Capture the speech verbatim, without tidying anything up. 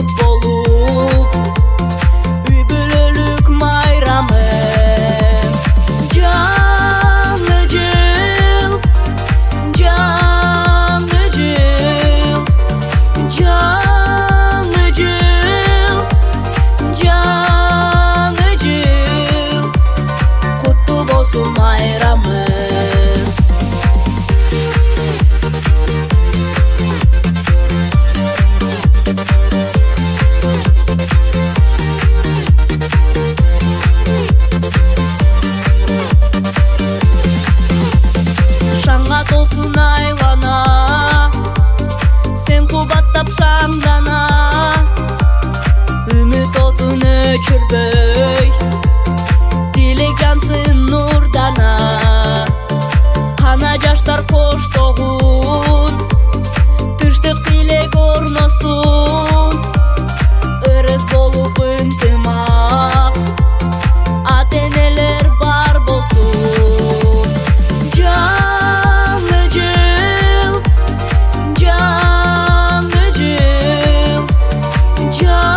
кут болуп үй бүлөлүк майрамы жаңы жыл жаңы жыл жаңы жыл жаңы жыл куттуу болсун майрамы толсун айлана сен кубаттап шамдана үмүт отун өчүрбөй тилек жансын нурдана кана жаштар коштогун тынчтык тилек орносун ырыс болуп ынтымак ата энелер бар болсун жаңы жыл жаңы жыл жаңы